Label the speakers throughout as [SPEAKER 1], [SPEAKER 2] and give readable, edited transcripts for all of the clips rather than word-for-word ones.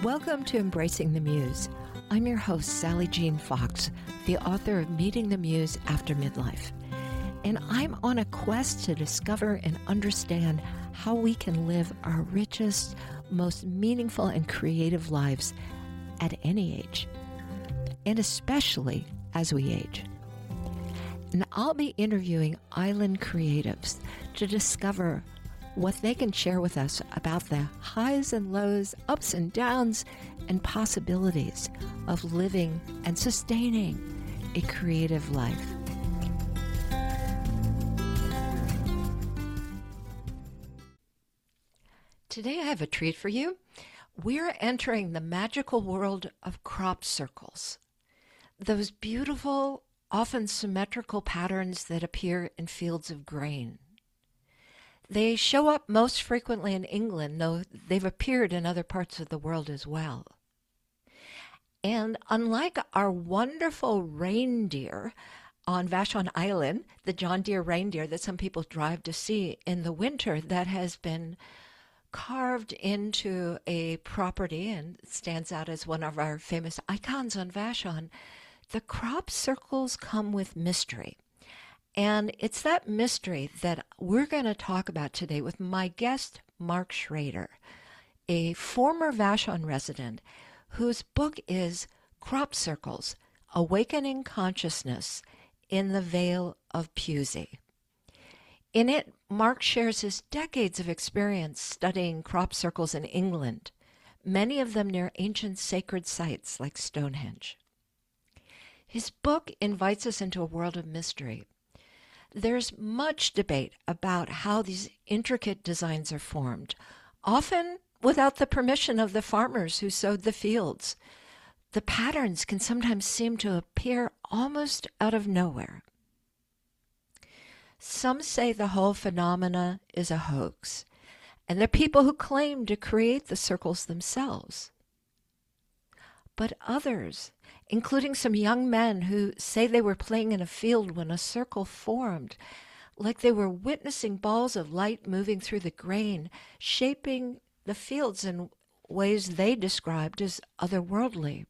[SPEAKER 1] Welcome to Embracing the Muse. I'm your host, Sally Jean Fox, the author of Meeting the Muse After Midlife. And I'm on a quest to discover and understand how we can live our richest, most meaningful, and creative lives at any age, and especially as we age. And I'll be interviewing island creatives to discover what they can share with us about the highs and lows, ups and downs, and possibilities of living and sustaining a creative life. Today I have a treat for you. We're entering the magical world of crop circles. Those beautiful, often symmetrical patterns that appear in fields of grain. They show up most frequently in England, though they've appeared in other parts of the world as well. And unlike our wonderful reindeer on Vashon Island, the John Deere reindeer that some people drive to see in the winter, that has been carved into a property and stands out as one of our famous icons on Vashon, the crop circles come with mystery. And it's that mystery that we're going to talk about today with my guest, Mark Schrader, a former Vashon resident whose book is Crop Circles, Awakening Consciousness in the Vale of Pewsey. In it, Mark shares his decades of experience studying crop circles in England, many of them near ancient sacred sites like Stonehenge. His book invites us into a world of mystery. There's much debate about how these intricate designs are formed, often without the permission of the farmers who sowed the fields. The patterns can sometimes seem to appear almost out of nowhere. Some say the whole phenomena is a hoax, and there are people who claim to create the circles themselves. But others, including some young men who say they were playing in a field when a circle formed, like they were witnessing balls of light moving through the grain, shaping the fields in ways they described as otherworldly.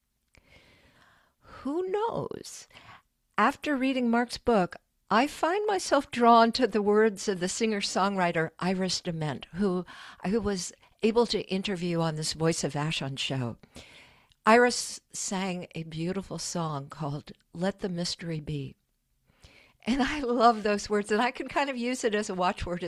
[SPEAKER 1] Who knows? After reading Mark's book, I find myself drawn to the words of the singer-songwriter Iris DeMent, who I was able to interview on this Voice of Vashon show. Iris sang a beautiful song called Let the Mystery Be. And I love those words, and I can kind of use it as a watchword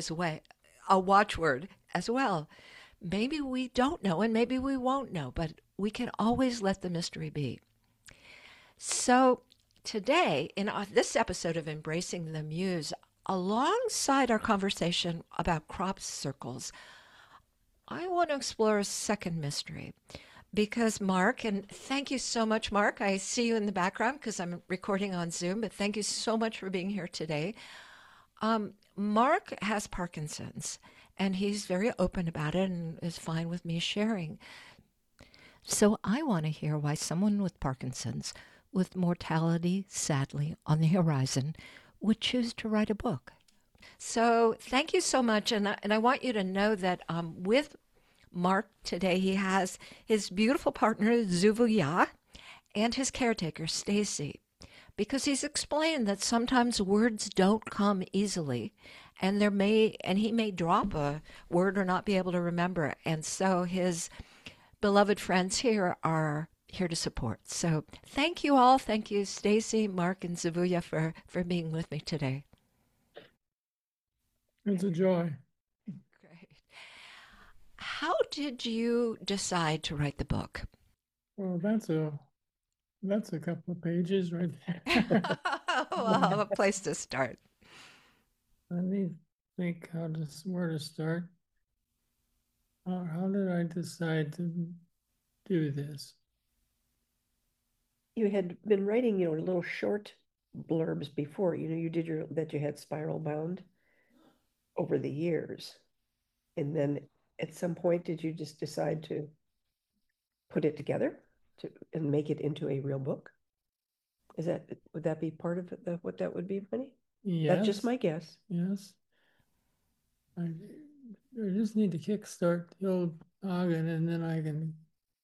[SPEAKER 1] as well. Maybe we don't know, and maybe we won't know, but we can always let the mystery be. So today, in this episode of Embracing the Muse, alongside our conversation about crop circles, I want to explore a second mystery. Because Mark, and thank you so much, Mark. I see you in the background because I'm recording on Zoom, but thank you so much for being here today. Mark has Parkinson's, and he's very open about it and is fine with me sharing. So I want to hear why someone with Parkinson's, with mortality sadly on the horizon, would choose to write a book. So thank you so much, and I want you to know that with Mark today, he has his beautiful partner, Zuvuya, and his caretaker, Stacy, because he's explained that sometimes words don't come easily, and he may drop a word or not be able to remember. And so his beloved friends here are here to support. So thank you all. Thank you, Stacy, Mark, and Zuvuya for being with me today.
[SPEAKER 2] It's a joy.
[SPEAKER 1] How did you decide to write the book?
[SPEAKER 2] Well, that's a couple of pages right there.
[SPEAKER 1] Well, a place to start.
[SPEAKER 2] Let me think where to start. How did I decide to do this?
[SPEAKER 3] You had been writing, little short blurbs before. You did that you had spiral bound over the years. And then at some point, did you just decide to put it together and make it into a real book? Would that be part of what that would be, Penny?
[SPEAKER 2] Yes.
[SPEAKER 3] That's just my guess.
[SPEAKER 2] Yes. I just need to kickstart the old noggin, and then I can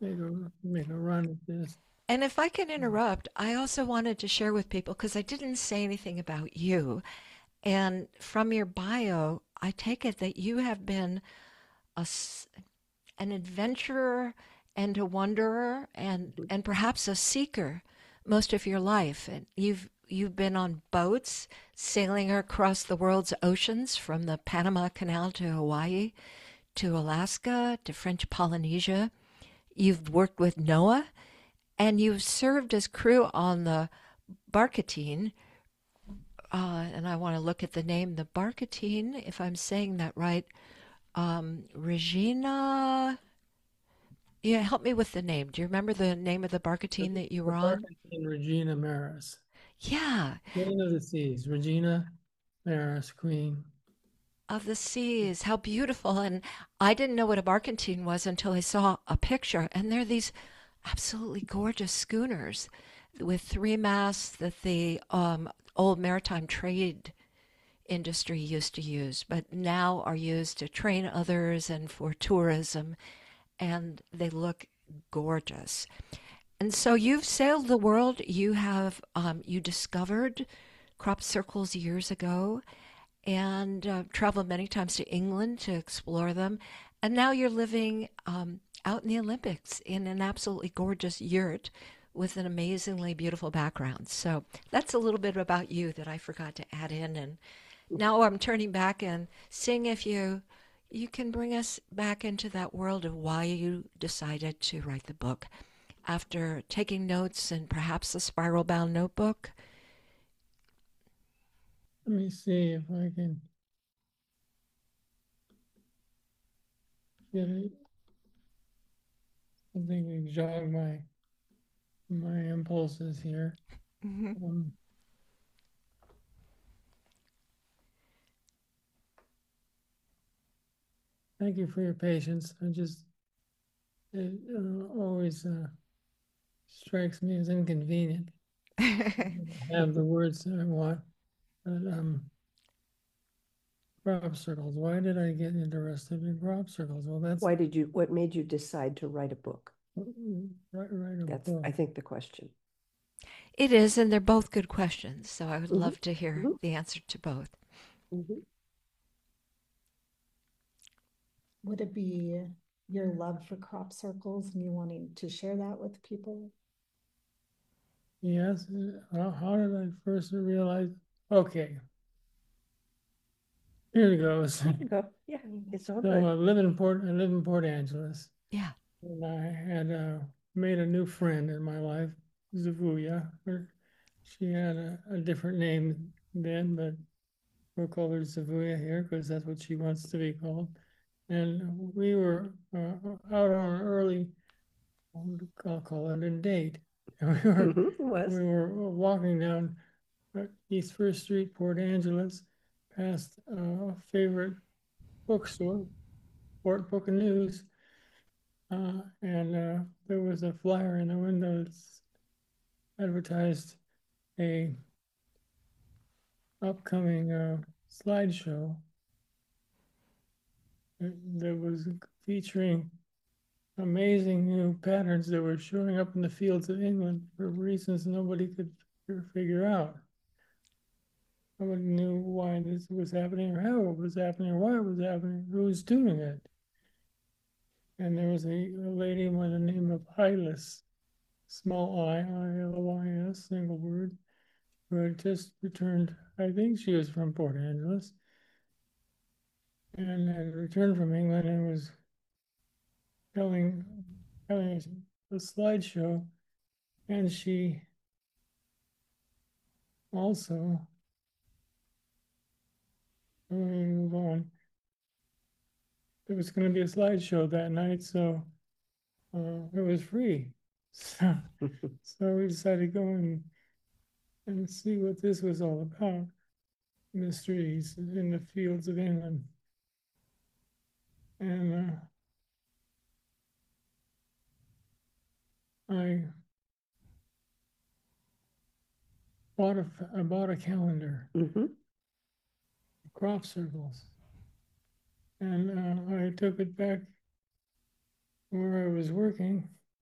[SPEAKER 2] make a run at this.
[SPEAKER 1] And if I can interrupt, I also wanted to share with people because I didn't say anything about you. And from your bio, I take it that you have been a, an adventurer and a wanderer and perhaps a seeker most of your life. And you've been on boats sailing across the world's oceans from the Panama Canal to Hawaii to Alaska to French Polynesia. You've worked with NOAA and you've served as crew on the Barkatine. And I want to look at the name, the Barkatine, if I'm saying that right. Regina. Yeah, help me with the name. Do you remember the name of the Barkatine that you were on?
[SPEAKER 2] And Regina Maris,
[SPEAKER 1] Yeah,
[SPEAKER 2] Queen of the Seas. Regina Maris, Queen.
[SPEAKER 1] of the seas. How beautiful. And I didn't know what a barkentine was until I saw a picture. And they're these absolutely gorgeous schooners with three masts that the old maritime trade industry used to use, but now are used to train others and for tourism. And they look gorgeous. And so you've sailed the world. You have you discovered crop circles years ago, and traveled many times to England to explore them. And now you're living out in the Olympics in an absolutely gorgeous yurt with an amazingly beautiful background. So that's a little bit about you that I forgot to add in. And now I'm turning back and seeing if you can bring us back into that world of why you decided to write the book after taking notes and perhaps a spiral bound notebook.
[SPEAKER 2] Let me see if I can get it. Something to jog my impulses here.
[SPEAKER 1] Mm-hmm.
[SPEAKER 2] Thank you for your patience. It always strikes me as inconvenient to have the words that I want. But crop circles. Why did I get interested in crop circles? Well, that's
[SPEAKER 3] what made you decide to write a book?
[SPEAKER 2] write a
[SPEAKER 3] That's,
[SPEAKER 2] book.
[SPEAKER 3] I think, the question.
[SPEAKER 1] It is, and they're both good questions. So I would
[SPEAKER 3] Mhm.
[SPEAKER 1] love to hear
[SPEAKER 3] Mhm.
[SPEAKER 1] the answer to both.
[SPEAKER 3] Mhm.
[SPEAKER 4] Would it be your love for crop circles and you wanting to share that with people?
[SPEAKER 2] Yes. How did I first realize? Okay, here it goes.
[SPEAKER 3] There you go. Yeah, it's all
[SPEAKER 2] So
[SPEAKER 3] good.
[SPEAKER 2] I live in Port Angeles,
[SPEAKER 1] Yeah.
[SPEAKER 2] and I had made a new friend in my life, Zavuya. She had a different name then, but we'll call her Zavuya here because that's what she wants to be called. And we were out on an early, I'll call it a date. And
[SPEAKER 3] It was.
[SPEAKER 2] we were walking down East First Street, Port Angeles, past a favorite bookstore, Port Book and News, and there was a flyer in the window that advertised a upcoming slideshow that was featuring amazing new patterns that were showing up in the fields of England for reasons nobody could figure out. Nobody knew why this was happening or how it was happening or why it was happening, who was doing it. And there was a lady by the name of Hylas, small I-L-Y-S, single word, who had just returned. I think she was from Port Angeles and had returned from England and was telling us a slideshow. And she also, let me move on. There was going to be a slideshow that night, so it was free. So we decided to go and see what this was all about. Mysteries in the fields of England. And I I bought a calendar,
[SPEAKER 3] Mhm.
[SPEAKER 2] crop circles, and I took it back where I was working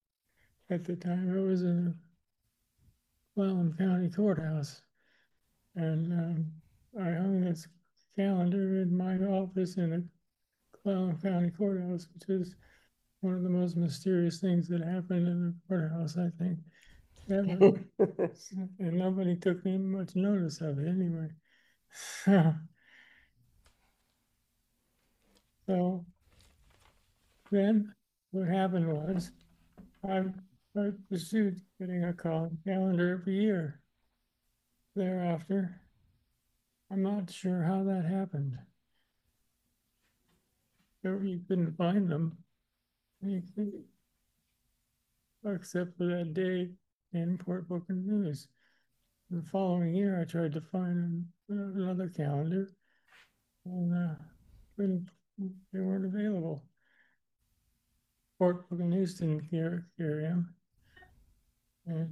[SPEAKER 2] at the time. It was in the Clallam County Courthouse. And I hung this calendar in my office in the Clallam County Courthouse, which is one of the most mysterious things that happened in the courthouse, I think, ever. And nobody took much notice of it anyway. So then what happened was I pursued getting a calendar every year thereafter. I'm not sure how that happened. You couldn't find them, except for that day in Port Booker News. The following year, I tried to find another calendar, and they weren't available. Port Booker News didn't carry them, and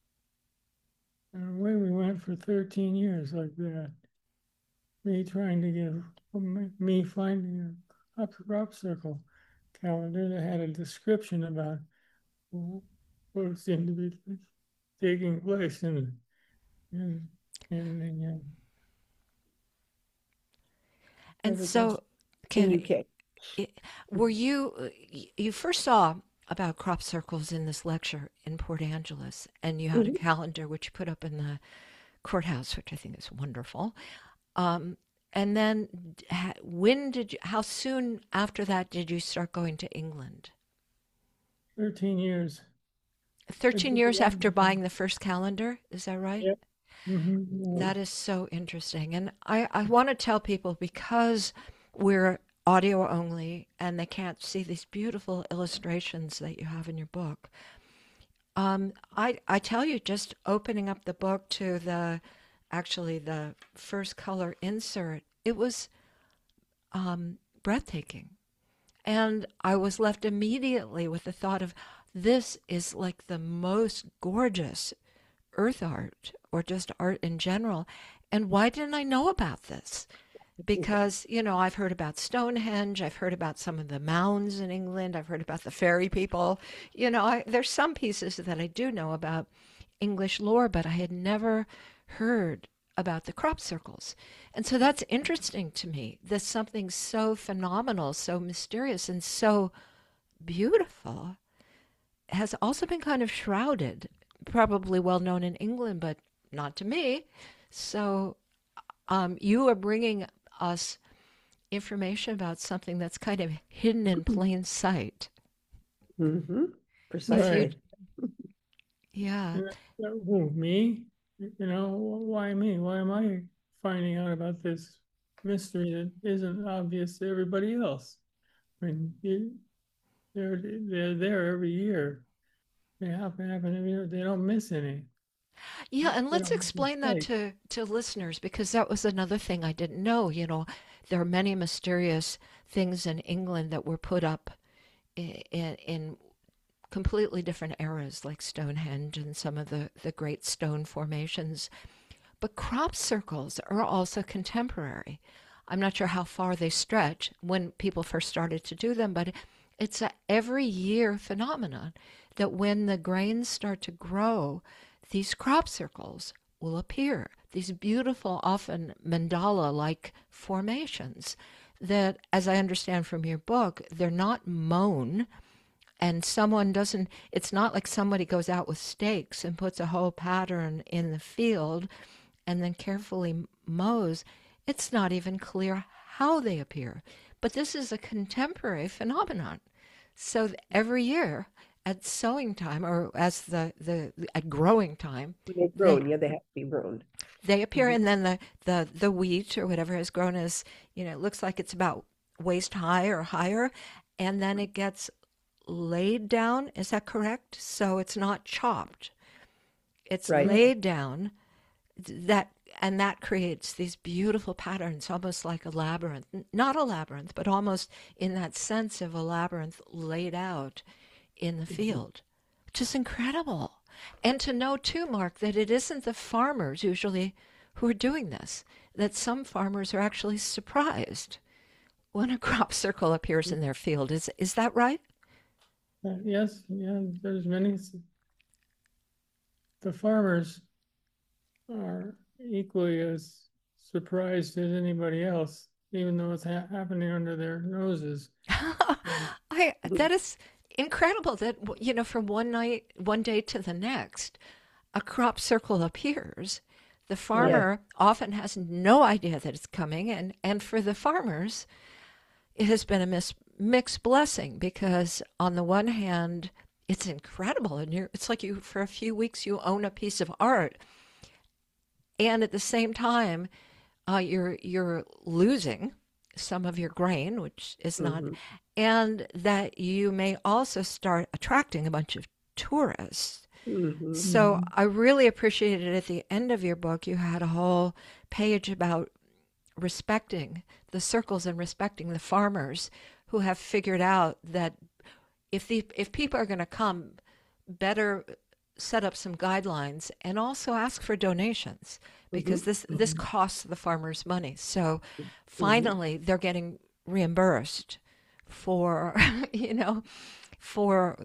[SPEAKER 2] away we went for 13 years like that. Me trying to me finding a crop circle calendar that had a description about what seemed to be taking place in the
[SPEAKER 1] And so,
[SPEAKER 3] in
[SPEAKER 1] Ken,
[SPEAKER 3] UK.
[SPEAKER 1] were you first saw about crop circles in this lecture in Port Angeles, and you had a calendar which you put up in the courthouse, which I think is wonderful. And then how soon after that did you start going to England?
[SPEAKER 2] 13 years.
[SPEAKER 1] 13 years after buying the first calendar, is that right?
[SPEAKER 2] Yep. Mm-hmm.
[SPEAKER 1] That is so interesting. And I want to tell people, because we're audio only and they can't see these beautiful illustrations that you have in your book, I tell you, just opening up the book to the first color insert, it was breathtaking. And I was left immediately with the thought of, this is like the most gorgeous earth art, or just art in general. And why didn't I know about this? Because, I've heard about Stonehenge, I've heard about some of the mounds in England, I've heard about the fairy people. There's some pieces that I do know about English lore, but I had never heard about the crop circles. And so that's interesting to me. There's something so phenomenal, so mysterious, and so beautiful has also been kind of shrouded, probably well known in England, but not to me. So you are bringing us information about something that's kind of hidden in plain sight.
[SPEAKER 3] Mm-hmm. Precisely.
[SPEAKER 1] Yeah.
[SPEAKER 2] Who, me? Why me? Why am I finding out about this mystery that isn't obvious to everybody else? I mean, they're there every year. They happen every year. They don't miss any.
[SPEAKER 1] Yeah, and let's explain that to listeners, because that was another thing I didn't know. There are many mysterious things in England that were put up in completely different eras, like Stonehenge and some of the great stone formations. But crop circles are also contemporary. I'm not sure how far they stretch when people first started to do them, but it's a every year phenomenon that when the grains start to grow, these crop circles will appear. These beautiful, often mandala-like formations that, as I understand from your book, they're not mown, and it's not like somebody goes out with stakes and puts a whole pattern in the field and then carefully mows. It's not even clear how they appear. But this is a contemporary phenomenon. So every year at sowing time, or as at growing time,
[SPEAKER 3] They've grown. They have to be grown.
[SPEAKER 1] They appear, and then the wheat or whatever has grown as, it looks like it's about waist high or higher, and then it gets laid down. Is that correct? So it's not chopped. It's
[SPEAKER 3] right.
[SPEAKER 1] Laid down. And that creates these beautiful patterns, almost like a labyrinth. Not a labyrinth, but almost in that sense of a labyrinth laid out in the field, which is incredible. And to know too, Mark, that it isn't the farmers usually who are doing this, that some farmers are actually surprised when a crop circle appears in their field. Is that right?
[SPEAKER 2] Yes, yeah, there's many. The farmers are equally as surprised as anybody else, even though it's happening under their noses.
[SPEAKER 1] That is incredible that, from one day to the next, a crop circle appears. The
[SPEAKER 3] Yeah.
[SPEAKER 1] farmer often has no idea that it's coming, and for the farmers, it has been a mixed blessing because on the one hand, it's incredible, and it's like you for a few weeks you own a piece of art, and at the same time, you're losing some of your grain, which is not,
[SPEAKER 3] Mhm.
[SPEAKER 1] and that you may also start attracting a bunch of tourists.
[SPEAKER 3] Mhm.
[SPEAKER 1] So
[SPEAKER 2] Mhm.
[SPEAKER 1] I really appreciated at the end of your book, you had a whole page about respecting the circles and respecting the farmers who have figured out that if people are going to come, better set up some guidelines and also ask for donations because
[SPEAKER 3] Mhm.
[SPEAKER 1] this costs the farmers money. So
[SPEAKER 3] Mhm.
[SPEAKER 1] finally, they're getting reimbursed for for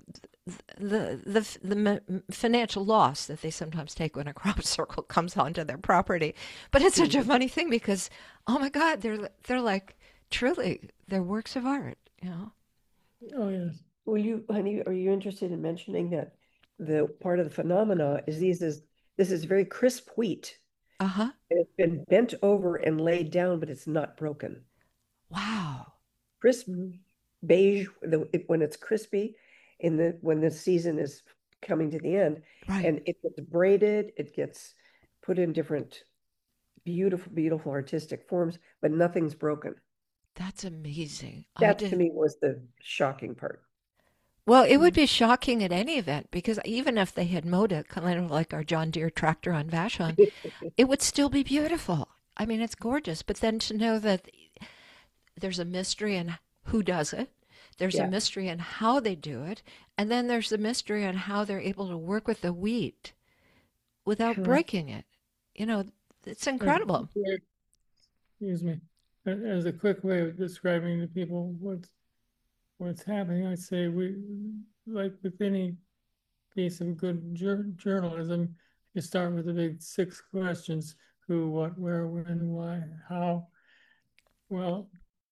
[SPEAKER 1] the financial loss that they sometimes take when a crop circle comes onto their property. But it's such a
[SPEAKER 3] Mhm.
[SPEAKER 1] funny thing because oh my God, they're like truly they're works of art.
[SPEAKER 2] Oh, yes.
[SPEAKER 3] Will you, honey, are you interested in mentioning that the part of the phenomena is this is very crisp wheat.
[SPEAKER 1] Uh huh.
[SPEAKER 3] It's been bent over and laid down, but it's not broken.
[SPEAKER 1] Wow.
[SPEAKER 3] Crisp beige, when it's crispy when the season is coming to the end,
[SPEAKER 1] Right.
[SPEAKER 3] and it gets braided, it gets put in different beautiful, beautiful artistic forms, but nothing's broken.
[SPEAKER 1] That's amazing. I
[SPEAKER 3] That to
[SPEAKER 1] did.
[SPEAKER 3] me was the shocking part.
[SPEAKER 1] Well, it would
[SPEAKER 2] Mm.
[SPEAKER 1] be shocking at any event because even if they had mowed it kind of like our John Deere tractor on Vashon, it would still be beautiful. I mean, it's gorgeous. But then to know that there's a mystery in who does it, there's a
[SPEAKER 3] Yeah.
[SPEAKER 1] mystery in how they do it, and then there's the mystery in how they're able to work with the wheat without
[SPEAKER 2] Right.
[SPEAKER 1] breaking it. You know, it's
[SPEAKER 2] As a
[SPEAKER 1] incredible.
[SPEAKER 2] quick way, excuse me, as a quick way of describing to people what's happening, I'd say like with any piece of good journalism, you start with the big six questions: who, what, where, when, why, how. Well,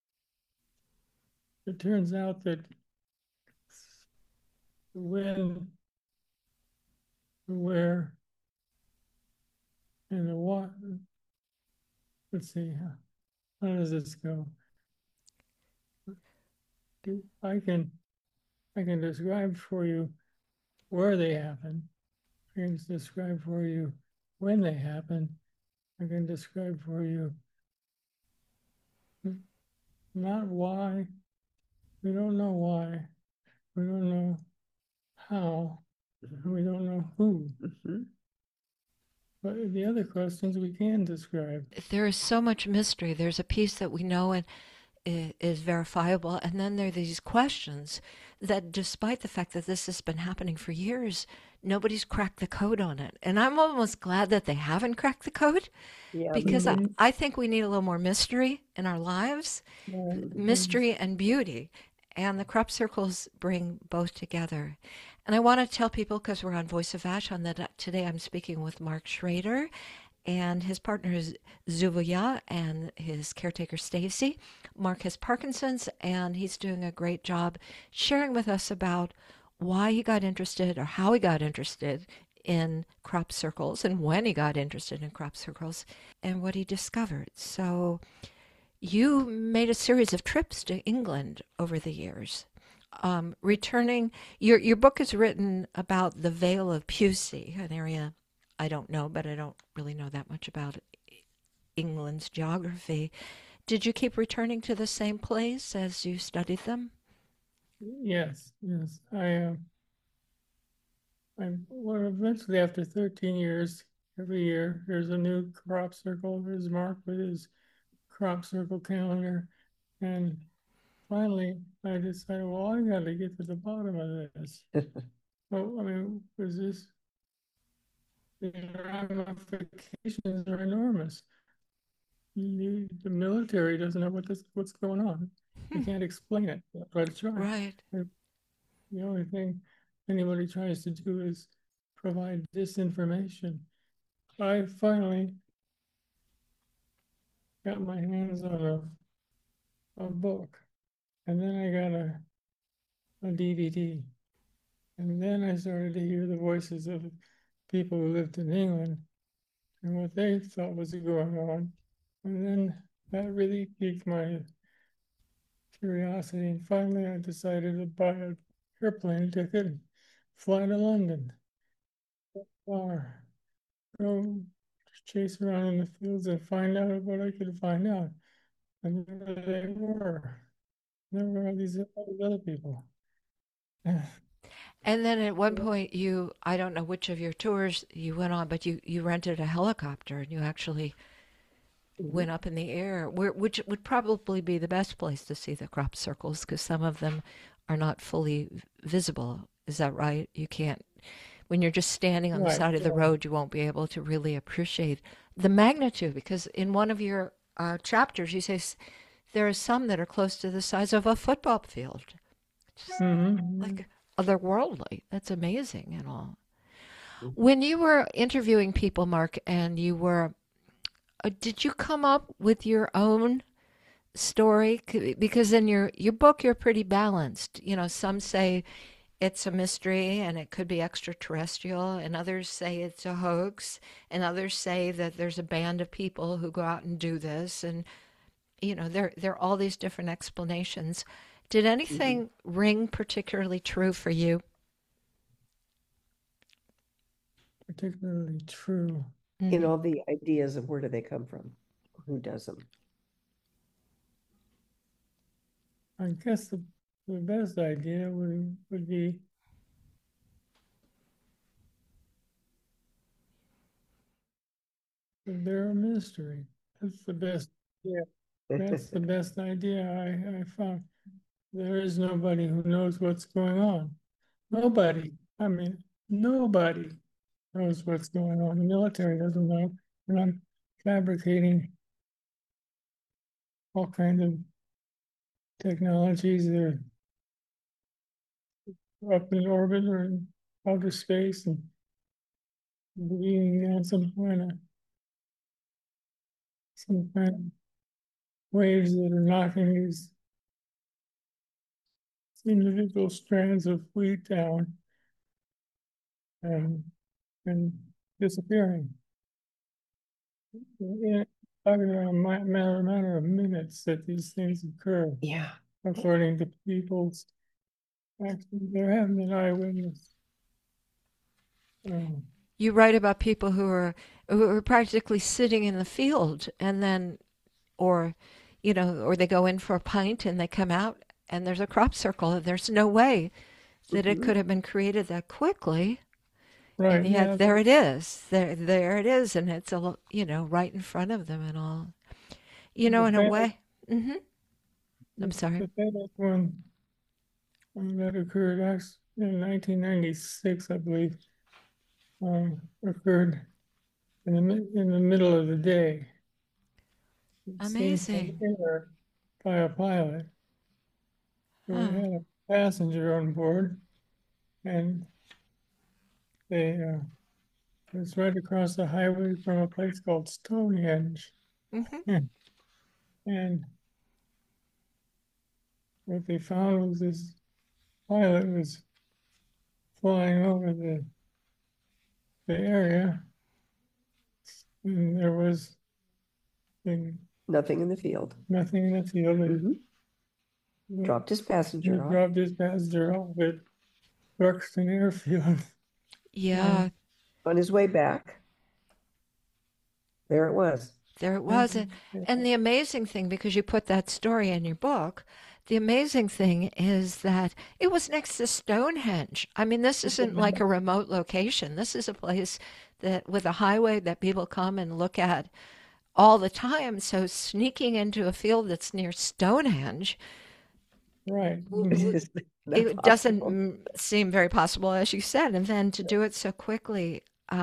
[SPEAKER 2] it turns out that when, where, and the what. Let's see, how does this go? I can I can describe for you where they happen. I can describe for you when they happen. I can describe for you not why. We don't know why. We don't know how. We don't know who.
[SPEAKER 3] Mhm.
[SPEAKER 2] But the other questions we can describe.
[SPEAKER 1] There is so much mystery. There's a piece that we know and is verifiable, and then there are these questions that, despite the fact that this has been happening for years, nobody's cracked the code on it. And I'm almost glad that they haven't cracked the code
[SPEAKER 3] Yeah, me
[SPEAKER 1] because
[SPEAKER 3] too.
[SPEAKER 2] Mm-hmm.
[SPEAKER 1] I think we need a little more mystery in our lives,
[SPEAKER 2] Right.
[SPEAKER 3] Mhm.
[SPEAKER 1] mystery and beauty. And the crop circles bring both together. And I want to tell people, because we're on Voice of Vashon, that today I'm speaking with Mark Schrader, and his partner is Zuvuya and his caretaker Stacy. Mark has Parkinson's, and he's doing a great job sharing with us about why he got interested or how he got interested in crop circles and when he got interested in crop circles and what he discovered. So you made a series of trips to England over the years. Returning, your book is written about the Vale of Pusey, an area I don't know, but I don't really know that much about England's geography. Did you keep returning to the same place as you studied them?
[SPEAKER 2] Yes. Yes. Well, eventually after 13 years, every year there's a new crop circle. There's Mark with his crop circle calendar, and finally, I decided, well, I got to get to the bottom of this. Well, I mean, the ramifications are enormous. The military doesn't know what's going on. They can't explain it, but try.
[SPEAKER 1] Right.
[SPEAKER 2] The only thing anybody tries to do is provide disinformation. I finally got my hands on a book, and then I got a DVD, and then I started to hear the voices of people who lived in England and what they thought was going on. And then that really piqued my curiosity. And finally, I decided to buy an airplane ticket, and fly to London, or go chase around in the fields and find out what I could find out. And there they were. There were all these other people.
[SPEAKER 1] And then at one point, I don't know which of your tours you went on, but you rented a helicopter and you actually went up in the air, which would probably be the best place to see the crop circles because some of them are not fully visible. Is that right? You can't, when you're just standing on the
[SPEAKER 2] Right,
[SPEAKER 1] side of the
[SPEAKER 2] yeah.
[SPEAKER 1] road, you won't be able to really appreciate the magnitude because in one of your chapters, you say there are some that are close to the size of a football field. Just
[SPEAKER 2] Mhm.
[SPEAKER 1] like otherworldly. That's amazing and all.
[SPEAKER 3] Mhm.
[SPEAKER 1] When you were interviewing people, Mark, and did you come up with your own story? Because in your book, you're pretty balanced. You know, some say it's a mystery and it could be extraterrestrial, and others say it's a hoax, and others say that there's a band of people who go out and do this, and there are all these different explanations. Did anything ring particularly true for you?
[SPEAKER 2] Particularly true.
[SPEAKER 3] In
[SPEAKER 1] Mhm.
[SPEAKER 3] all the ideas of where do they come from? Who does them?
[SPEAKER 2] I guess the best idea would be that they're a mystery. That's the best. Yeah, that's the best idea I found. There is nobody who knows what's going on. Nobody. I mean, nobody knows what's going on. The military doesn't know. And I'm fabricating all kinds of technologies that are up in orbit or in outer space and being on some kind of waves that are knocking these individual strands of wheat down and and disappearing. Yeah, talking about a matter of minutes that these things occur,
[SPEAKER 3] Yeah.
[SPEAKER 2] according to people's actually, there haven't been eyewitness. Um,
[SPEAKER 1] You write about people who are practically sitting in the field and then or they go in for a pint and they come out and there's a crop circle and there's no way that it
[SPEAKER 3] Mhm.
[SPEAKER 1] could have been created that quickly.
[SPEAKER 2] right,
[SPEAKER 1] And yet
[SPEAKER 2] yeah,
[SPEAKER 1] there it is. There it is and it's right in front of them and all.
[SPEAKER 2] the
[SPEAKER 1] In a
[SPEAKER 2] famous,
[SPEAKER 1] way. Mhm. I'm sorry.
[SPEAKER 2] the famous one that occurred actually in 1996, I believe, occurred in the middle of the day. Seen from
[SPEAKER 1] Amazing.
[SPEAKER 2] air by a pilot who
[SPEAKER 1] Huh.
[SPEAKER 2] had a passenger on board, and they it was right across the highway from a place called Stonehenge.
[SPEAKER 1] Mhm.
[SPEAKER 2] And what they found was this pilot was flying over the area, and there was nothing
[SPEAKER 3] Nothing in the field.
[SPEAKER 2] in the field.
[SPEAKER 3] Mhm.
[SPEAKER 2] He
[SPEAKER 3] Dropped his passenger off.
[SPEAKER 2] dropped his passenger off at Buxton Airfield.
[SPEAKER 1] Yeah,
[SPEAKER 3] On his way back, there it was.
[SPEAKER 1] there it was. And the amazing thing, because you put that story in your book, the amazing thing is that it was next to Stonehenge. I mean, this isn't like a remote location. This is a place that with a highway that people come and look at all the time. So sneaking into a field that's near Stonehenge,
[SPEAKER 2] Right.
[SPEAKER 3] Is that
[SPEAKER 1] it doesn't
[SPEAKER 3] possible?
[SPEAKER 1] seem very possible, as you said. And then to do it so quickly,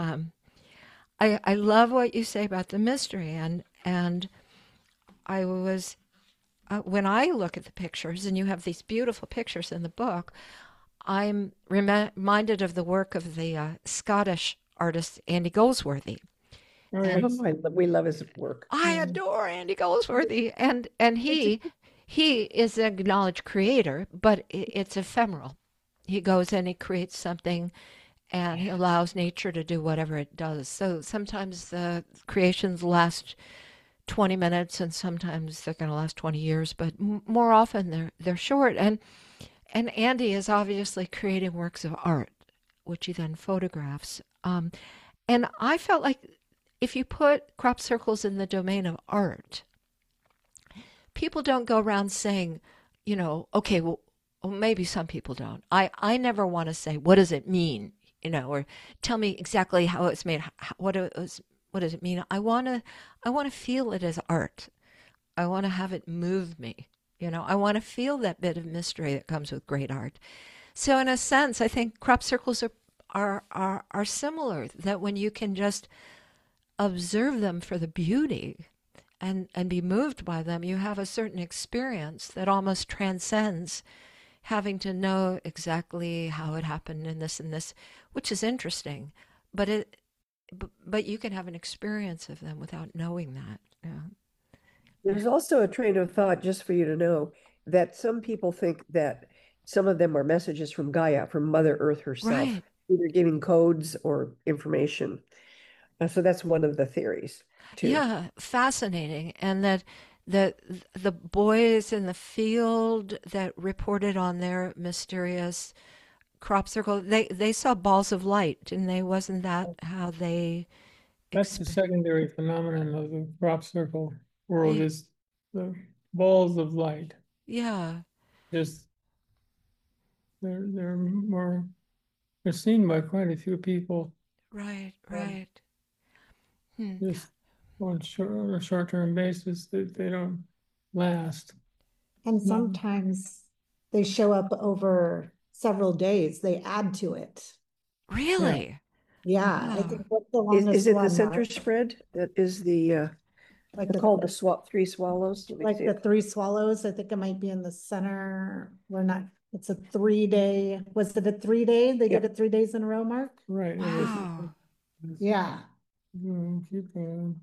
[SPEAKER 1] I love what you say about the mystery. And I was when I look at the pictures, and you have these beautiful pictures in the book, I'm reminded of the work of the Scottish artist Andy Goldsworthy.
[SPEAKER 2] Oh,
[SPEAKER 1] And
[SPEAKER 2] yes.
[SPEAKER 3] We love his work.
[SPEAKER 1] I adore Andy Goldsworthy, and he is an acknowledged creator, but it's ephemeral. He goes and he creates something, and he allows nature to do whatever it does. So sometimes the creations last 20 minutes, and sometimes they're going to last 20 years, but more often they're short. And Andy is obviously creating works of art, which he then photographs. And I felt like if you put crop circles in the domain of art, people don't go around saying, okay, well, maybe some people don't. I never want to say, what does it mean? Or tell me exactly how it's made. What does it mean? I want to feel it as art. I want to have it move me. I want to feel that bit of mystery that comes with great art. So in a sense, I think crop circles are similar, that when you can just observe them for the beauty and be moved by them, you have a certain experience that almost transcends having to know exactly how it happened in this and this, which is interesting. But you can have an experience of them without knowing that. Yeah.
[SPEAKER 3] There's also a train of thought, just for you to know, that some people think that some of them are messages from Gaia, from Mother Earth herself,
[SPEAKER 1] Right.
[SPEAKER 3] either giving codes or information. So that's one of the theories, too.
[SPEAKER 1] Yeah, fascinating. And that the boys in the field that reported on their mysterious crop circle, they saw balls of light, and wasn't that how they
[SPEAKER 2] That's the secondary phenomenon of the crop circle world,
[SPEAKER 1] Right.
[SPEAKER 2] is the balls of light.
[SPEAKER 1] Yeah,
[SPEAKER 2] Just they're seen by quite a few people
[SPEAKER 1] right, right. Hmm.
[SPEAKER 2] just on a short-term basis, that they don't last.
[SPEAKER 4] And sometimes they show up over several days. They add to it.
[SPEAKER 1] Really?
[SPEAKER 4] Yeah, I
[SPEAKER 1] Wow.
[SPEAKER 4] think what's the
[SPEAKER 3] Is
[SPEAKER 4] longest
[SPEAKER 3] it the
[SPEAKER 4] one,
[SPEAKER 3] center
[SPEAKER 4] Mark?
[SPEAKER 3] spread that is the
[SPEAKER 4] Like
[SPEAKER 3] they're called the three swallows? Let me
[SPEAKER 4] like
[SPEAKER 3] see.
[SPEAKER 4] the three swallows. I think it might be in the center. It's a 3-day. Was it a 3-day? They did it 3 days in a row, Mark?
[SPEAKER 2] Right.
[SPEAKER 1] Wow.
[SPEAKER 4] Yeah.
[SPEAKER 2] Keep going.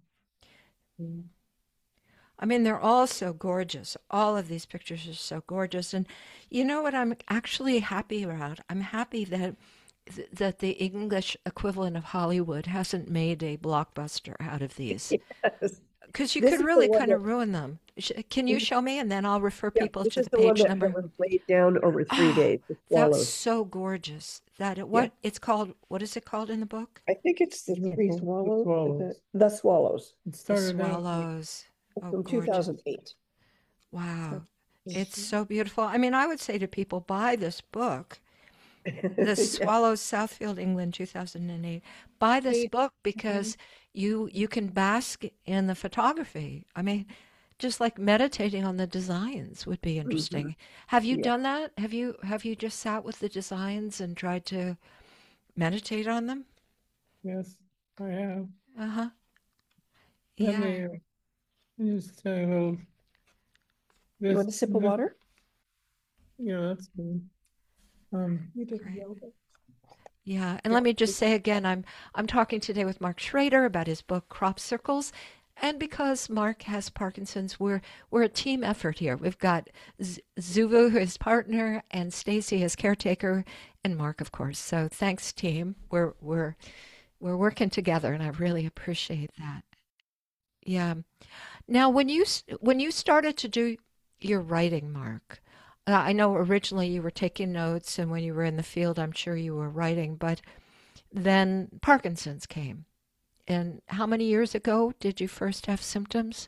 [SPEAKER 1] I mean, they're all so gorgeous. All of these pictures are so gorgeous. And you know what I'm actually happy about? I'm happy that the English equivalent of Hollywood hasn't made a blockbuster out of these.
[SPEAKER 3] Yes.
[SPEAKER 1] Because you
[SPEAKER 3] This
[SPEAKER 1] could
[SPEAKER 3] is the
[SPEAKER 1] really
[SPEAKER 3] one
[SPEAKER 1] kind of
[SPEAKER 3] that-
[SPEAKER 1] ruin them. Can you show me? And then I'll refer
[SPEAKER 3] Yeah,
[SPEAKER 1] people
[SPEAKER 3] this
[SPEAKER 1] to
[SPEAKER 3] is
[SPEAKER 1] the
[SPEAKER 3] the one
[SPEAKER 1] page
[SPEAKER 3] that
[SPEAKER 1] number.
[SPEAKER 3] was laid down over 3
[SPEAKER 1] Oh,
[SPEAKER 3] days. The
[SPEAKER 1] That's
[SPEAKER 3] swallows.
[SPEAKER 1] so gorgeous. It's called, what is it called in the book?
[SPEAKER 3] I think it's the
[SPEAKER 2] Yeah,
[SPEAKER 3] three
[SPEAKER 2] the
[SPEAKER 3] swallows.
[SPEAKER 2] swallows.
[SPEAKER 3] The swallows
[SPEAKER 2] It
[SPEAKER 1] The
[SPEAKER 2] started out
[SPEAKER 1] swallows. Oh,
[SPEAKER 3] from
[SPEAKER 1] gorgeous.
[SPEAKER 3] 2008.
[SPEAKER 1] Wow. It's so beautiful. I mean, I would say to people, buy this book, The
[SPEAKER 3] Yeah.
[SPEAKER 1] Swallows, Southfield, England, 2008. Buy this book because you can bask in the photography. I mean, just like meditating on the designs would be interesting. Have you
[SPEAKER 3] Yeah.
[SPEAKER 1] done that? Have you just sat with the designs and tried to meditate on them?
[SPEAKER 2] Yes, I have.
[SPEAKER 1] Uh-huh.
[SPEAKER 2] Let
[SPEAKER 1] Yeah.
[SPEAKER 2] me just say a little.
[SPEAKER 3] You want a sip of water?
[SPEAKER 2] Yeah, that's good.
[SPEAKER 4] You did
[SPEAKER 1] Great.
[SPEAKER 4] yoga.
[SPEAKER 1] Yeah, and let me just say again, I'm talking today with Mark Schrader about his book Crop Circles, and because Mark has Parkinson's, we're a team effort here. We've got Zuvu, his partner, and Stacy, his caretaker, and Mark, of course. So thanks, team. We're working together, and I really appreciate that. Yeah. Now, when you started to do your writing, Mark, I know originally you were taking notes, and when you were in the field, I'm sure you were writing, but then Parkinson's came. And how many years ago did you first have symptoms?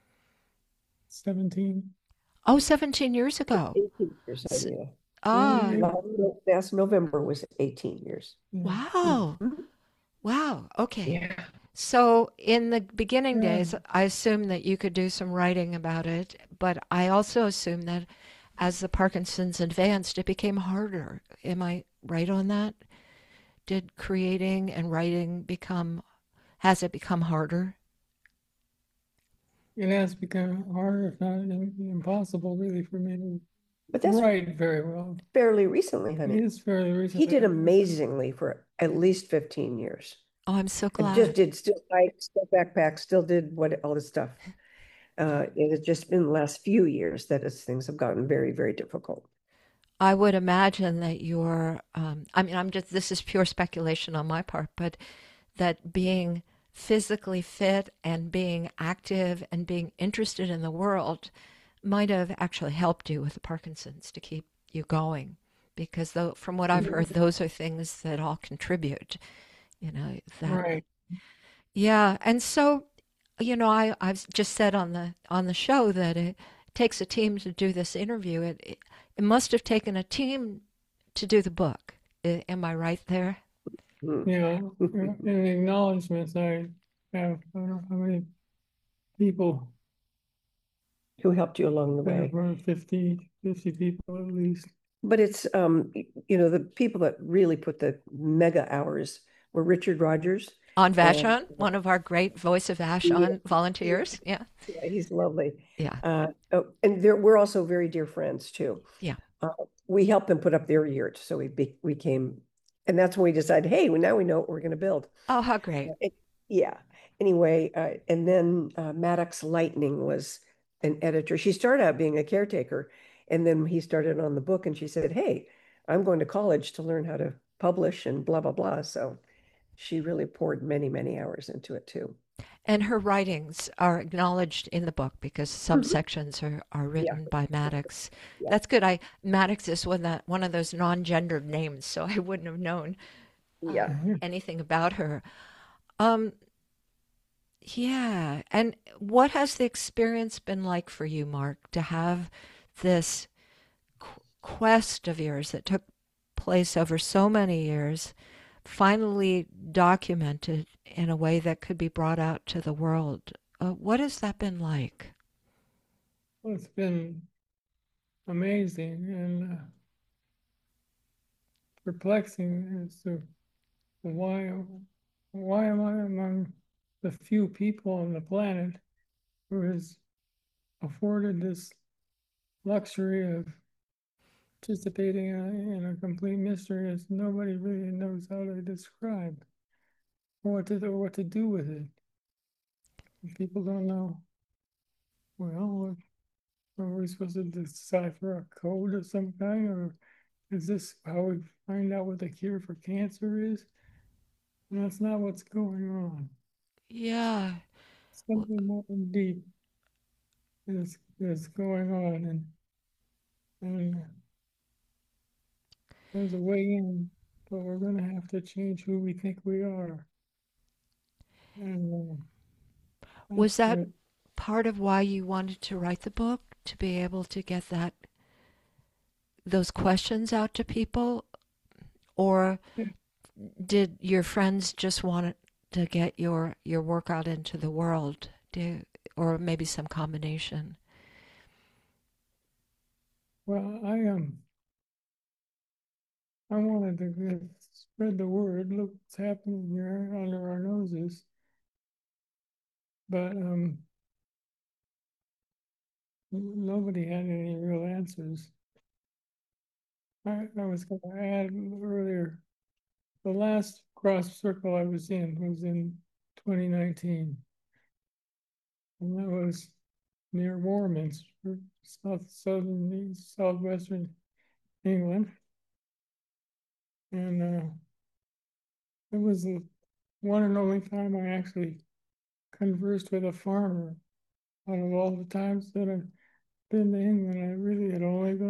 [SPEAKER 2] 17.
[SPEAKER 1] Oh, 17 years ago.
[SPEAKER 3] 18 years,
[SPEAKER 1] S-
[SPEAKER 3] yeah.
[SPEAKER 1] Ah,
[SPEAKER 3] Last November was 18 years.
[SPEAKER 1] wow.
[SPEAKER 3] Mhm.
[SPEAKER 1] Wow. Okay.
[SPEAKER 3] Yeah.
[SPEAKER 1] So in the beginning
[SPEAKER 2] Yeah.
[SPEAKER 1] days, I assumed that you could do some writing about it, but I also assumed that as the Parkinson's advanced, it became harder. Am I right on that? Did creating and writing has it become harder?
[SPEAKER 2] It has become harder, if not impossible, really, for me to
[SPEAKER 3] But that's
[SPEAKER 2] Right, very well.
[SPEAKER 3] fairly recently,
[SPEAKER 2] It
[SPEAKER 3] honey.
[SPEAKER 2] is fairly
[SPEAKER 3] He
[SPEAKER 2] recent.
[SPEAKER 3] did amazingly for at least 15 years.
[SPEAKER 1] Oh, I'm so
[SPEAKER 3] And just
[SPEAKER 1] glad.
[SPEAKER 3] did still hike, still backpack, still did all this stuff. It has just been the last few years that things have gotten very, very difficult.
[SPEAKER 1] I would imagine that I mean, this is pure speculation on my part, but that being physically fit and being active and being interested in the world might have actually helped you with the Parkinson's to keep you going. Because though, from what I've heard, those are things that all contribute, that,
[SPEAKER 2] Right.
[SPEAKER 1] yeah. And so, I've just said on the show that it takes a team to do this interview. It must have taken a team to do the book. Am I right there?
[SPEAKER 3] Mm.
[SPEAKER 2] Yeah, in acknowledgements, I have, I don't know how many people,
[SPEAKER 3] Who helped you along the way?
[SPEAKER 2] around 50 people at least.
[SPEAKER 3] But it's the people that really put the mega hours were Richard Rogers.
[SPEAKER 1] On
[SPEAKER 3] And
[SPEAKER 1] Vashon, one of our great Voice of Vashon volunteers. Yeah.
[SPEAKER 3] yeah, he's lovely.
[SPEAKER 1] Yeah.
[SPEAKER 3] And we're also very dear friends too.
[SPEAKER 1] Yeah.
[SPEAKER 3] We helped them put up their yurt, so we came, and that's when we decided, hey, now we know what we're going to build.
[SPEAKER 1] Oh, how great.
[SPEAKER 3] Yeah. Anyway, and then Maddox Lightning was an editor. She started out being a caretaker, and then he started on the book, and she said, hey, I'm going to college to learn how to publish and blah, blah, blah. So she really poured many, many hours into it too.
[SPEAKER 1] And her writings are acknowledged in the book because some
[SPEAKER 3] Mhm.
[SPEAKER 1] sections are written by Maddox.
[SPEAKER 3] Yeah.
[SPEAKER 1] That's good. Maddox is one of those non-gendered names, so I wouldn't have known
[SPEAKER 3] Yeah.
[SPEAKER 1] anything about her. Yeah. And what has the experience been like for you, Mark, to have this quest of yours that took place over so many years finally documented in a way that could be brought out to the world? What has that been like?
[SPEAKER 2] Well, it's been amazing and perplexing as to why am I among the few people on the planet who is afforded this luxury of participating in a complete mystery as nobody really knows how to describe or what to do with it. And people don't know, well, are we supposed to decipher a code of some kind, or is this how we find out what the cure for cancer is? And that's not what's going on.
[SPEAKER 1] Yeah.
[SPEAKER 2] Something more deep is going on, and there's a way in, but we're going to have to change who we think we are. And
[SPEAKER 1] Was that
[SPEAKER 2] it.
[SPEAKER 1] part of why you wanted to write the book, to be able to get those questions out to people? Or did your friends just want to get your work out into the world? Or maybe some combination?
[SPEAKER 2] Well, I wanted to spread the word. Look what's happening here under our noses. But nobody had any real answers. I was going to add earlier, the last cross circle I was in 2019. And that was near Warminster, southwestern England. And it was the one and only time I actually conversed with a farmer. Out of all the times that I've been to England, I really had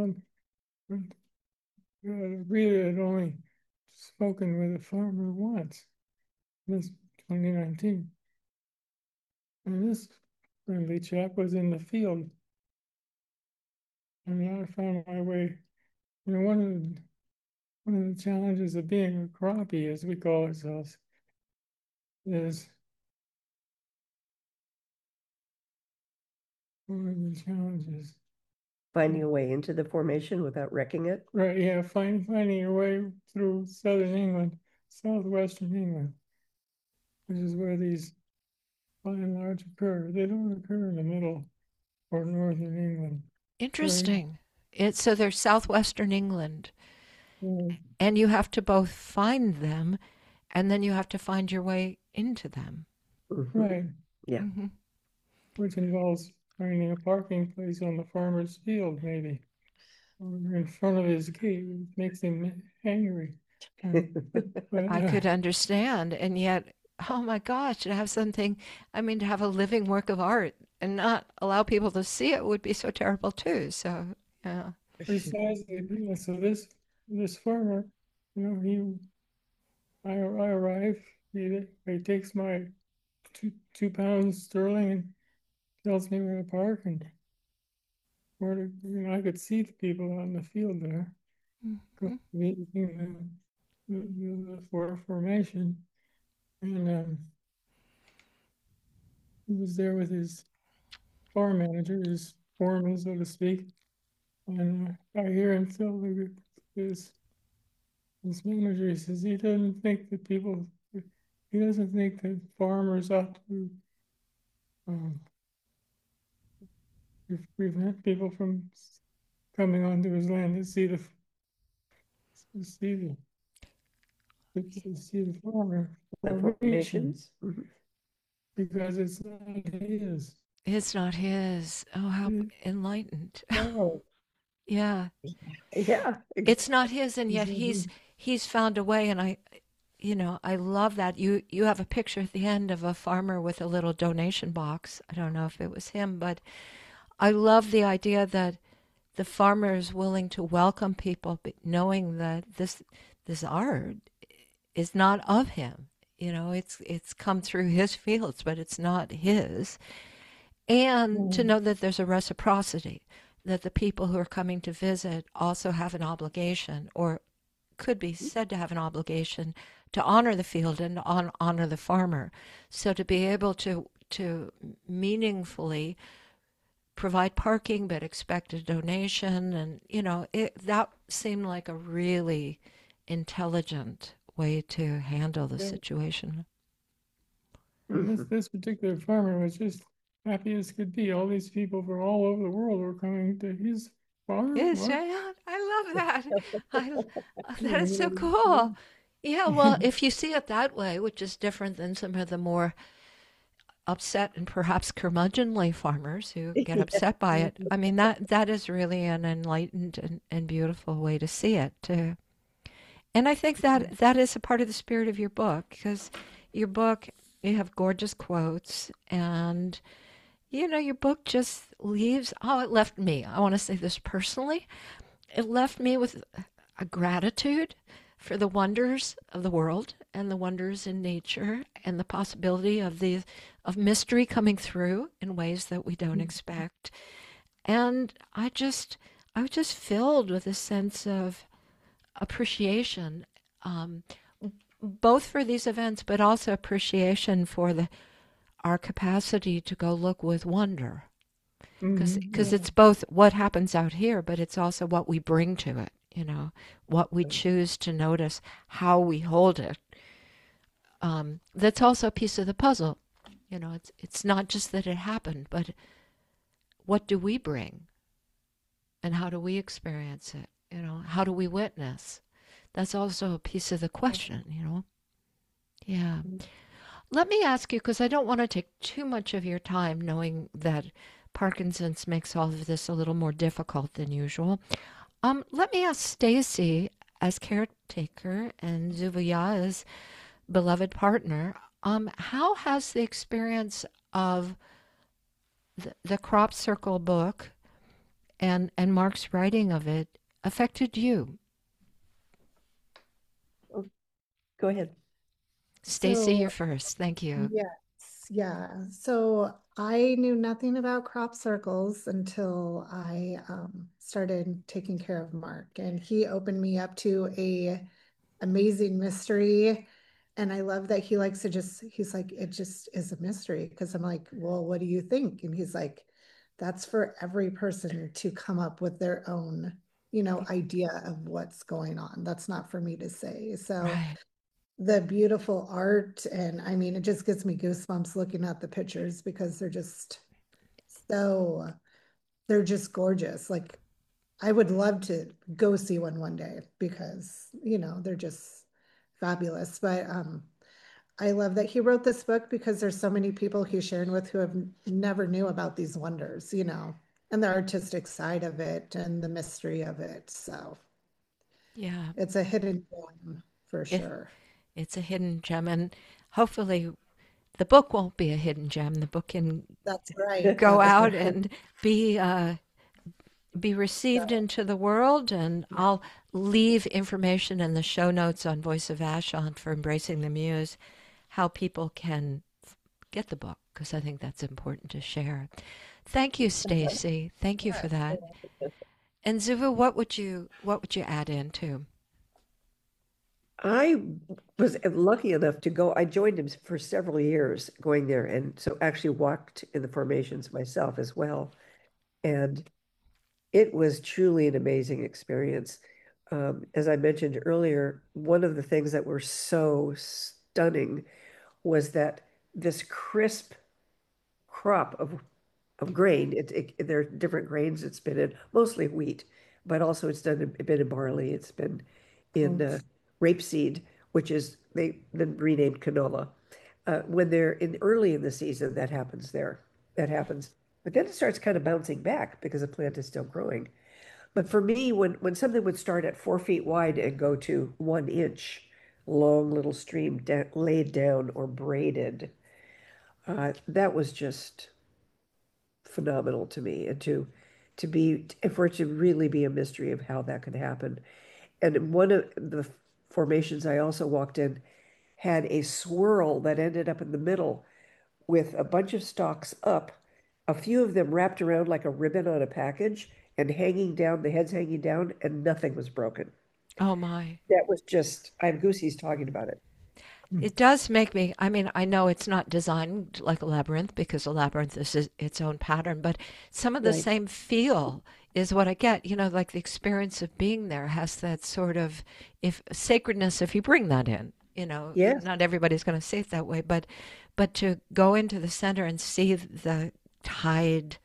[SPEAKER 2] only spoken with a farmer once. This 2019. And this friendly chap was in the field. And I found my way, one of the challenges of being a crappie, as we call ourselves, is one of the challenges.
[SPEAKER 3] Finding a way into the formation without wrecking it.
[SPEAKER 2] Right, yeah, finding your way through southern England, southwestern England, which is where these by and large occur. They don't occur in the middle or northern England.
[SPEAKER 1] Interesting. So they're southwestern England,
[SPEAKER 2] Mm,
[SPEAKER 1] and you have to both find them, and then you have to find your way into them.
[SPEAKER 3] Mhm.
[SPEAKER 2] right,
[SPEAKER 3] Yeah.
[SPEAKER 1] Mhm.
[SPEAKER 2] which involves finding a parking place on the farmer's field, maybe, or in front of his gate, which makes him angry. But
[SPEAKER 1] I could understand, and yet, oh my gosh, to have something, I mean, to have a living work of art and not allow people to see it would be so terrible too. So, yeah.
[SPEAKER 2] precisely, yeah, so this farmer, I arrive, he takes my 2 pounds sterling and tells me where to park and where to, I could see the people out in the field there,
[SPEAKER 1] Mhm.
[SPEAKER 2] meeting the formation, and he was there with his farm manager, his foreman, so to speak, and I hear him tell his his manager, he says he doesn't think that farmers ought to um, prevent people from coming onto his land to to see the, to see the
[SPEAKER 3] The
[SPEAKER 2] formation,
[SPEAKER 3] formations. Mhm.
[SPEAKER 2] because it's not his.
[SPEAKER 1] It's not his. Oh, how
[SPEAKER 2] It-
[SPEAKER 1] enlightened.
[SPEAKER 2] No,
[SPEAKER 1] Yeah.
[SPEAKER 3] Yeah.
[SPEAKER 1] It's not his, and yet
[SPEAKER 2] exactly.
[SPEAKER 1] he's found a way, and I love that. You have a picture at the end of a farmer with a little donation box. I don't know if it was him, but I love the idea that the farmer is willing to welcome people, but knowing that this art is not of him. It's come through his fields, but it's not his. And to
[SPEAKER 2] Mm,
[SPEAKER 1] know that there's a reciprocity, that the people who are coming to visit also have an obligation, or could be said to have an obligation, to honor the field and honor the farmer. So to be able to meaningfully provide parking but expect a donation, and that seemed like a really intelligent way to handle the
[SPEAKER 2] yeah.
[SPEAKER 1] situation.
[SPEAKER 2] And
[SPEAKER 3] Mhm.
[SPEAKER 2] this particular farmer was just happy as could be. All these people from all over the world were coming to his farm.
[SPEAKER 1] Yes,
[SPEAKER 2] What?
[SPEAKER 1] yeah, I love that. I, that is so
[SPEAKER 2] You
[SPEAKER 1] cool. Yeah, well,
[SPEAKER 2] know,
[SPEAKER 1] if you see it that way, which is different than some of the more upset and perhaps curmudgeonly farmers who get
[SPEAKER 3] Yeah.
[SPEAKER 1] upset by it, I mean, that is really an enlightened and beautiful way to see it too. And I think that is a part of the spirit of your book, because your book, you have gorgeous quotes, and your book just leaves, oh, it left me, I want to say this personally, it left me with a gratitude for the wonders of the world and the wonders in nature and the possibility of mystery coming through in ways that we don't expect. And I was just filled with a sense of appreciation, um, both for these events, but also appreciation for our capacity to go look with wonder. Because
[SPEAKER 2] yeah.
[SPEAKER 1] it's both what happens out here, but it's also what we bring to it, what we choose to notice, how we hold it. That's also a piece of the puzzle. It's not just that it happened, but what do we bring, and how do we experience it? How do we witness? That's also a piece of the question. Yeah. Let me ask you, because I don't want to take too much of your time, knowing that Parkinson's makes all of this a little more difficult than usual. Let me ask Stacy, as caretaker and Zuvia as beloved partner, how has the experience of the Crop Circle book and Mark's writing of it affected you?
[SPEAKER 3] Oh, go ahead.
[SPEAKER 1] Stacy, you're
[SPEAKER 4] So,
[SPEAKER 1] first. Thank you.
[SPEAKER 4] yes, yeah. So I knew nothing about crop circles until I started taking care of Mark, and he opened me up to a amazing mystery. And I love that he likes to he's like, it just is a mystery. Because I'm like, well, what do you think? And he's like, that's for every person to come up with their own, idea of what's going on. That's not for me to say. So
[SPEAKER 1] Right.
[SPEAKER 4] the beautiful art, and I mean, it just gives me goosebumps looking at the pictures because so they're just gorgeous. Like I would love to go see one day because, they're just fabulous. But I love that he wrote this book because there's so many people he's sharing with who have never knew about these wonders, and the artistic side of it and the mystery of it. So
[SPEAKER 1] Yeah,
[SPEAKER 4] it's a hidden gem for
[SPEAKER 1] it,
[SPEAKER 4] sure.
[SPEAKER 1] it's a hidden gem, and hopefully the book won't be a hidden gem. The book can
[SPEAKER 4] That's right.
[SPEAKER 1] go
[SPEAKER 4] That's
[SPEAKER 1] out
[SPEAKER 4] right.
[SPEAKER 1] and be received into the world. And I'll leave information in the show notes on Voice of Ashon for Embracing the Muse, how people can get the book, because I think that's important to share. Thank you, Stacy. Thank you for that. And Zuva, what would you add into?
[SPEAKER 3] I was lucky enough to go. I joined him for several years going there, and so actually walked in the formations myself as well. And it was truly an amazing experience. As I mentioned earlier, one of the things that were so stunning was that this crisp crop of grain. There are different grains it's been in, mostly wheat, but also it's been in barley. It's been in
[SPEAKER 4] Oh,
[SPEAKER 3] rapeseed, which is they then renamed canola. When they're in early in the season, that happens there. That happens, but then it starts kind of bouncing back because the plant is still growing. But for me, when something would start at 4 feet wide and go to 1 inch, long little stream laid down or braided, that was just phenomenal to me, and to be for it to really be a mystery of how that could happen. And one of the formations I also walked in had a swirl that ended up in the middle with a bunch of stalks up, a few of them wrapped around like a ribbon on a package and hanging down, the heads hanging down, and nothing was broken.
[SPEAKER 1] Oh my.
[SPEAKER 3] That was just, I have goosies talking about it.
[SPEAKER 1] It does make me, I mean, I know it's not designed like a labyrinth because a labyrinth is its own pattern, but some of the
[SPEAKER 3] Right.
[SPEAKER 1] same feel is what I get. Like the experience of being there has that sort of if sacredness if you bring that in.
[SPEAKER 3] Yes.
[SPEAKER 1] Not everybody's going to see it that way, but to go into the center and see the tied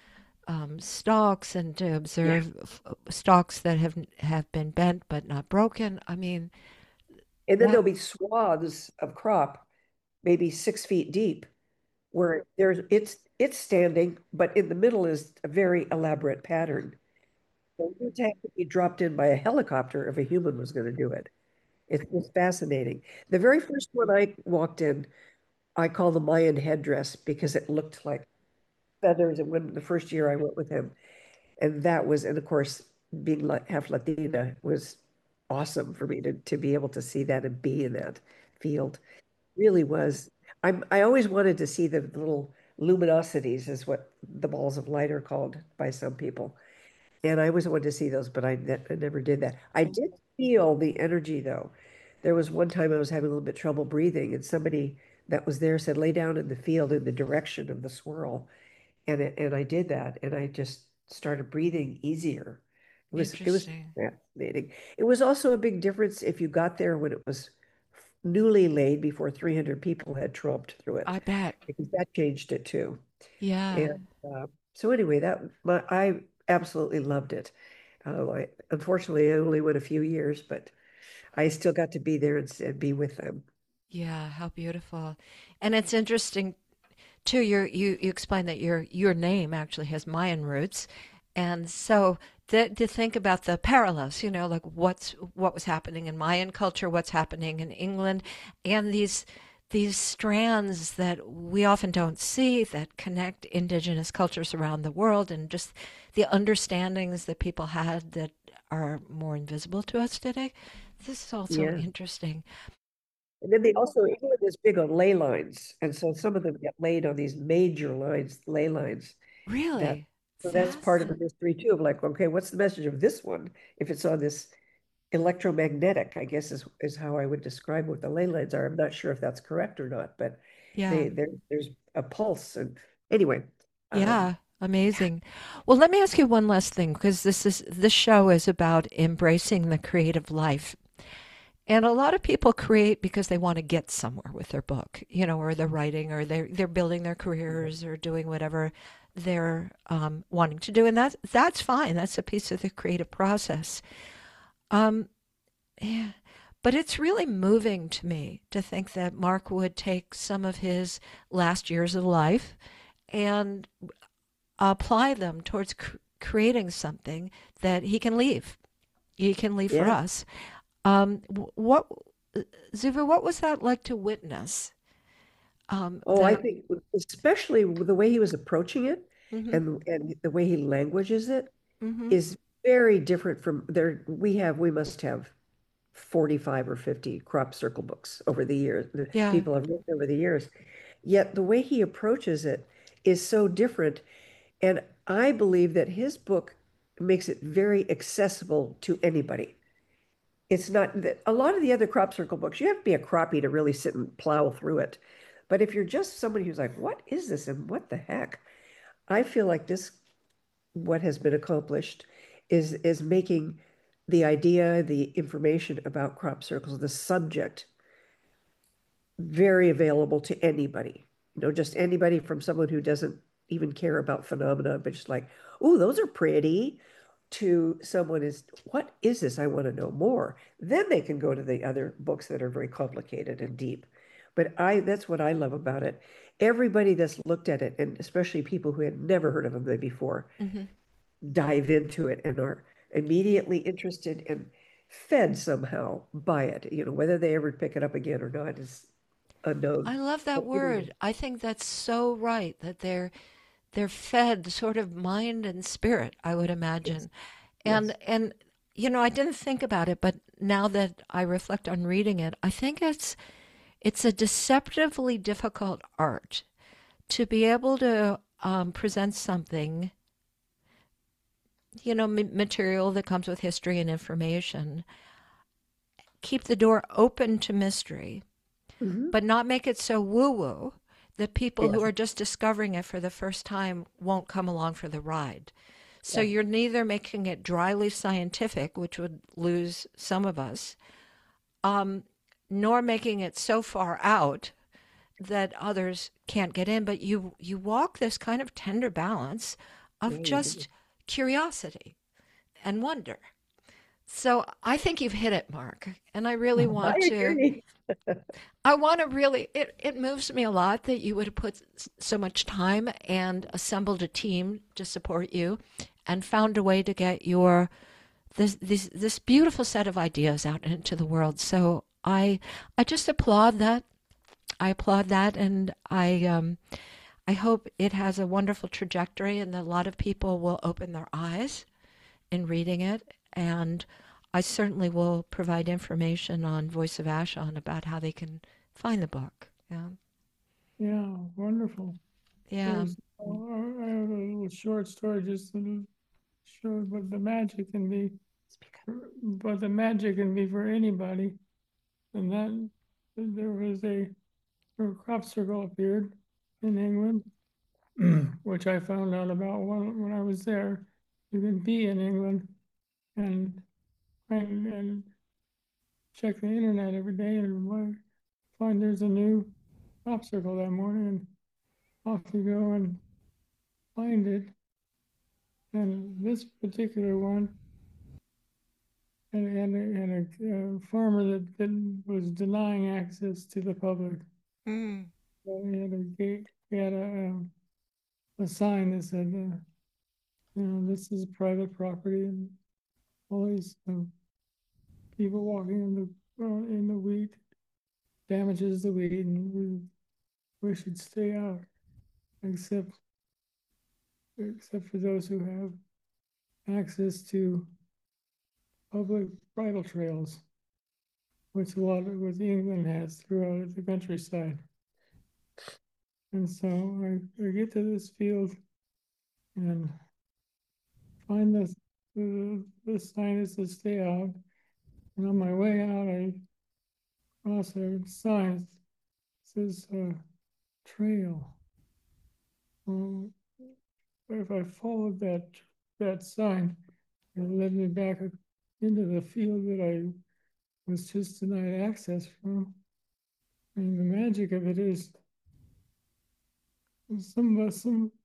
[SPEAKER 1] stalks and to
[SPEAKER 3] Yeah.
[SPEAKER 1] observe stalks that have been bent but not broken. I mean,
[SPEAKER 3] And then
[SPEAKER 1] that
[SPEAKER 3] there'll be swaths of crop, maybe 6 feet deep, where it's standing, but in the middle is a very elaborate pattern. So it would have to be dropped in by a helicopter if a human was going to do it. It was fascinating. The very first one I walked in, I call the Mayan headdress because it looked like feathers. And when the first year I went with him, and that was, and of course, being half Latina was awesome for me to be able to see that and be in that field. Really was. I always wanted to see the little luminosities, is what the balls of light are called by some people. And I always wanted to see those, but I never did that. I did feel the energy though. There was one time I was having a little bit trouble breathing, and somebody that was there said, lay down in the field in the direction of the swirl. And I did that, and I just started breathing easier. It was
[SPEAKER 1] interesting.
[SPEAKER 3] fascinating. It was also a big difference if you got there when it was newly laid before 300 people had tromped through it,
[SPEAKER 1] I bet.
[SPEAKER 3] because that changed it too.
[SPEAKER 1] Yeah.
[SPEAKER 3] And so anyway, I absolutely loved it. Unfortunately, I only went a few years, but I still got to be there and be with them.
[SPEAKER 1] Yeah, how beautiful. And it's interesting too, you explained that your name actually has Mayan roots. And so to think about the parallels, like what was happening in Mayan culture, what's happening in England, and these strands that we often don't see that connect indigenous cultures around the world and just the understandings that people had that are more invisible to us today. This is also
[SPEAKER 3] Yeah.
[SPEAKER 1] interesting.
[SPEAKER 3] And then England is big on ley lines. And so some of them get laid on these major lines, ley lines. That
[SPEAKER 1] Really?
[SPEAKER 3] so that's part of the
[SPEAKER 1] Fascinating.
[SPEAKER 3] mystery too, of like, okay, what's the message of this one? If it's on this electromagnetic, I guess is how I would describe what the ley lines are. I'm not sure if that's correct or not, but
[SPEAKER 1] Yeah.
[SPEAKER 3] there's a pulse. And anyway, um,
[SPEAKER 1] Yeah, amazing. Well, let me ask you one last thing because this show is about embracing the creative life. And a lot of people create because they want to get somewhere with their book, or they're writing or they're building their careers or doing whatever they're wanting to do, and that's fine. That's a piece of the creative process. Um, yeah. But it's really moving to me to think that Mark would take some of his last years of life and apply them towards creating something that he can leave. He can leave for
[SPEAKER 3] Yeah.
[SPEAKER 1] us. What, Zuva, what was that like to witness?
[SPEAKER 3] Oh, I
[SPEAKER 1] That.
[SPEAKER 3] think especially with the way he was approaching it
[SPEAKER 1] Hmm.
[SPEAKER 3] and the way he languages it
[SPEAKER 1] Hmm.
[SPEAKER 3] is very different from there. We must have 45 or 50 crop circle books over the years. The
[SPEAKER 1] Yeah.
[SPEAKER 3] people have written over the years. Yet the way he approaches it is so different. And I believe that his book makes it very accessible to anybody. It's not that a lot of the other crop circle books, you have to be a crappie to really sit and plow through it. But if you're just somebody who's like, what is this and what the heck? I feel like this, what has been accomplished is making the idea, the information about crop circles, the subject very available to anybody. Just anybody from someone who doesn't even care about phenomena, but just like, oh, those are pretty, to someone is, what is this? I want to know more. Then they can go to the other books that are very complicated and deep. But that's what I love about it. Everybody that's looked at it, and especially people who had never heard of them before,
[SPEAKER 1] Hmm.
[SPEAKER 3] dive into it and are immediately interested and fed somehow by it. Whether they ever pick it up again or not is unknown.
[SPEAKER 1] I love that
[SPEAKER 3] But anyway,
[SPEAKER 1] word. I think that's so right that they're fed sort of mind and spirit, I would
[SPEAKER 3] yes,
[SPEAKER 1] imagine.
[SPEAKER 3] yes,
[SPEAKER 1] And I didn't think about it, but now that I reflect on reading it, I think it's a deceptively difficult art to be able to present something, material that comes with history and information, keep the door open to mystery,
[SPEAKER 3] hmm,
[SPEAKER 1] but not make it so woo-woo that people who
[SPEAKER 3] yes,
[SPEAKER 1] are just discovering it for the first time won't come along for the ride. So
[SPEAKER 3] yeah,
[SPEAKER 1] you're neither making it dryly scientific, which would lose some of us, um, nor making it so far out that others can't get in. But you walk this kind of tender balance of
[SPEAKER 3] yeah, you do.
[SPEAKER 1] just curiosity and wonder. So I think you've hit it, Mark. And I really
[SPEAKER 3] I
[SPEAKER 1] want to
[SPEAKER 3] agree.
[SPEAKER 1] I want to really, it moves me a lot that you would have put so much time and assembled a team to support you and found a way to get this beautiful set of ideas out into the world. So I just applaud that. I applaud that, and I hope it has a wonderful trajectory and that a lot of people will open their eyes in reading it. And I certainly will provide information on Voice of Ashon about how they can find the book. Yeah.
[SPEAKER 2] Yeah, wonderful.
[SPEAKER 1] Yeah.
[SPEAKER 2] There's, I have a little short story just to show what the magic can be for anybody. And then there was a crop circle appeared in England, which I found out about when I was there. You can be in England and and check the internet every day and find there's a new crop circle that morning, and off you go and find it. And this particular one, and a farmer that was denying access to the public.
[SPEAKER 1] Mm.
[SPEAKER 2] So he had a gate, he had a sign that said, this is private property, and all these people walking in the wheat damages the wheat, and we should stay out, except except for those who have access to public bridle trails, which England has throughout the countryside. And so I get to this field and find the sign that says stay out. And on my way out, I cross a sign that says trail. Well, if I followed that sign, it led me back into the field that I was just denied access from. And the magic of it is some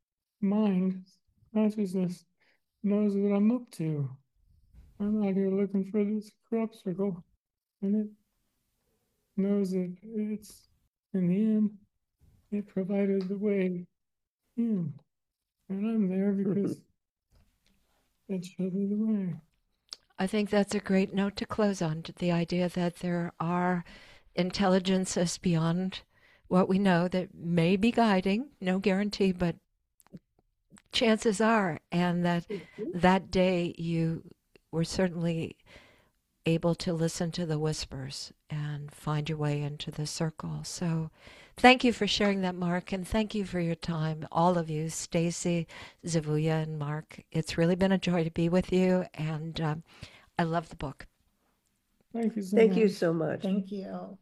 [SPEAKER 2] mind, consciousness, knows what I'm up to. I'm out here looking for this crop circle, and it knows that it's, in the end, it provided the way in. And I'm there because it showed me the way.
[SPEAKER 1] I think that's a great note to close on, to the idea that there are intelligences beyond what we know that may be guiding, no guarantee, but chances are, and that that day you were certainly able to listen to the whispers and find your way into the circle. So thank you for sharing that, Mark, and thank you for your time, all of you, Stacy, Zavuya, and Mark. It's really been a joy to be with you, and I love the book.
[SPEAKER 2] Thank you so
[SPEAKER 3] Thank
[SPEAKER 2] much.
[SPEAKER 3] you so much.
[SPEAKER 4] Thank you.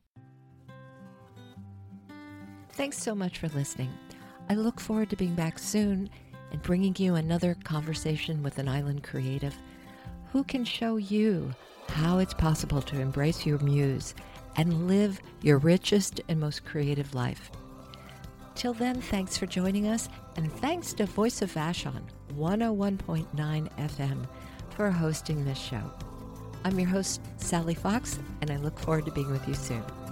[SPEAKER 1] Thanks so much for listening. I look forward to being back soon and bringing you another conversation with an island creative who can show you how it's possible to embrace your muse and live your richest and most creative life. Till then, thanks for joining us, and thanks to Voice of Vashon, 101.9 FM, for hosting this show. I'm your host, Sally Fox, and I look forward to being with you soon.